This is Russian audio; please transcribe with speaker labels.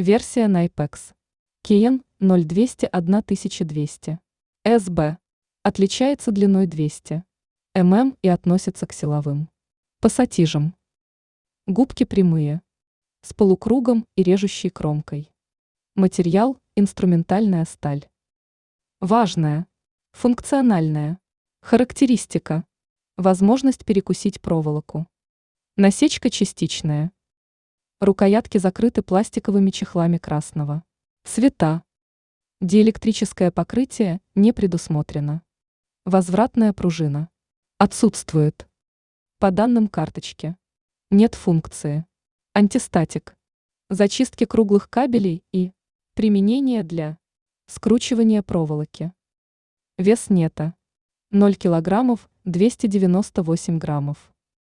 Speaker 1: Версия Nypex. KN 0201200. СБ. Отличается длиной 200 мм и относится к силовым пассатижам. Губки прямые, с полукругом и режущей кромкой. Материал – инструментальная сталь. Важная, функциональная характеристика. Возможность перекусить проволоку. Насечка частичная. Рукоятки закрыты пластиковыми чехлами красного цвета. Диэлектрическое покрытие не предусмотрено. Возвратная пружина отсутствует. По данным карточки. Нет функции. Антистатик. Зачистки круглых кабелей и применение для скручивания проволоки. Вес нета 0 килограммов 298 граммов.